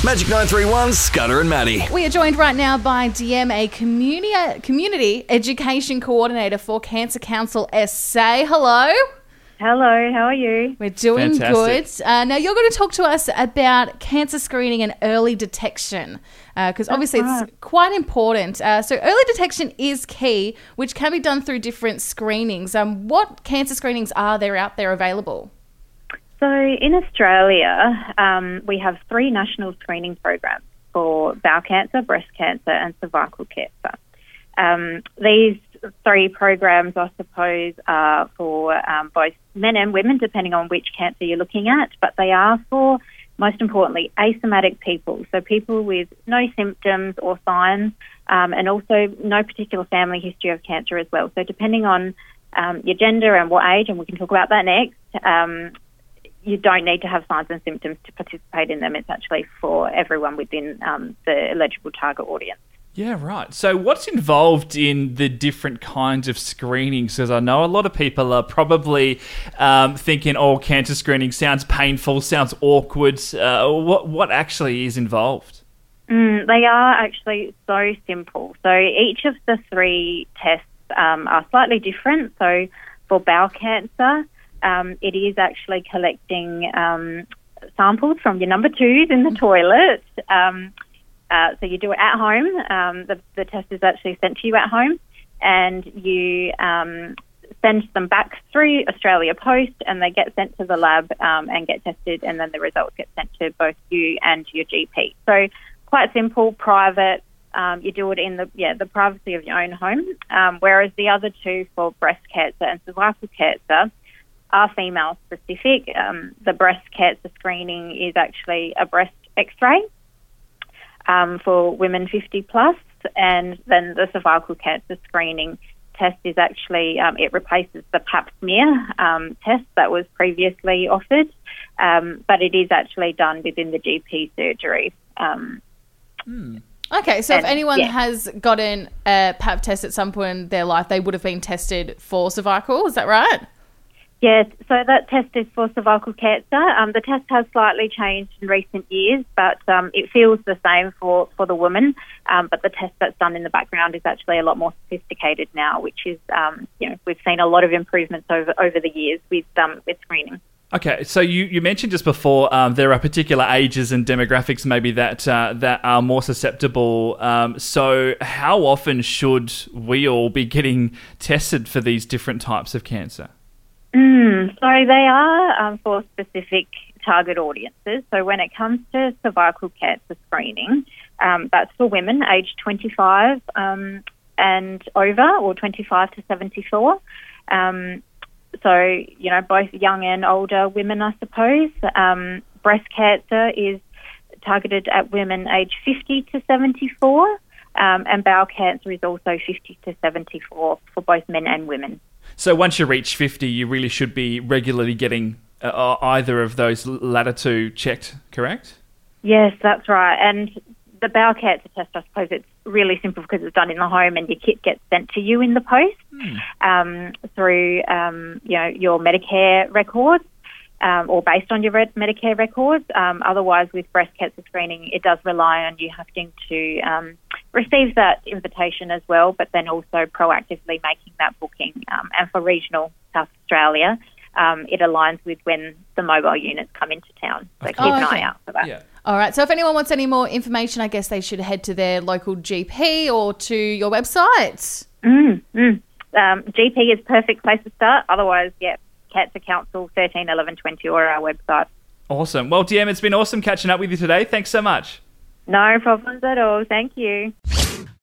Magic 931, Scudder and Maddie. We are joined right now by DM, a community education coordinator for Cancer Council SA. Hello. Hello, how are you? We're doing Fantastic. good. Now, you're going to talk to us about cancer screening and early detection, because obviously it's quite important. So early detection is key, which can be done through different screenings. What cancer screenings are there out there available? So in Australia, we have 3 national screening programs for bowel cancer, breast cancer and cervical cancer. These 3 programs, I suppose, are for both men and women, depending on which cancer you're looking at, but they are for, most importantly, asymptomatic people, so people with no symptoms or signs, and also no particular family history of cancer as well. So depending on your gender and what age, and we can talk about that next, you don't need to have signs and symptoms to participate in them. It's actually for everyone within the eligible target audience. Yeah, right. So what's involved in the different kinds of screenings? Because I know a lot of people are probably thinking, cancer screening sounds painful, sounds awkward. What actually is involved? They are actually so simple. So each of the 3 tests are slightly different. So for bowel cancer, it is actually collecting samples from your number 2s in the toilet. So you do it at home. The test is actually sent to you at home, and you send them back through Australia Post, and they get sent to the lab and get tested, and then the results get sent to both you and your GP. So quite simple, private. You do it in the privacy of your own home. Whereas the other 2 for breast cancer and cervical cancer are female specific. The breast cancer screening is actually a breast X-ray for women 50 plus, and then the cervical cancer screening test is actually, it replaces the pap smear test that was previously offered, but it is actually done within the GP surgery. Okay, so if anyone has gotten a pap test at some point in their life, they would have been tested for cervical, is that right? Yes, so that test is for cervical cancer. The test has slightly changed in recent years, but it feels the same for the woman. But the test that's done in the background is actually a lot more sophisticated now, which is, we've seen a lot of improvements over the years with screening. Okay, so you mentioned just before there are particular ages and demographics maybe that are more susceptible. So how often should we all be getting tested for these different types of cancer? So they are for specific target audiences. So when it comes to cervical cancer screening, that's for women aged 25 and over, or 25 to 74. So, both young and older women, I suppose. Breast cancer is targeted at women aged 50 to 74, and bowel cancer is also 50 to 74 for both men and women. So once you reach 50, you really should be regularly getting either of those latter 2 checked, correct? Yes, that's right. And the bowel cancer test, I suppose it's really simple because it's done in the home, and your kit gets sent to you in the post through your Medicare records or based on your Medicare records. Otherwise, with breast cancer screening, it does rely on you having to receive that invitation as well, but then also proactively making that booking. And for regional South Australia, it aligns with when the mobile units come into town. So keep an eye out for that. Yeah. All right, so if anyone wants any more information, I guess they should head to their local GP or to your website. GP is perfect place to start. Otherwise, Cancer Council 13 11 20 or our website. Awesome. Well, DM, it's been awesome catching up with you today. Thanks so much. No problems at all. Thank you.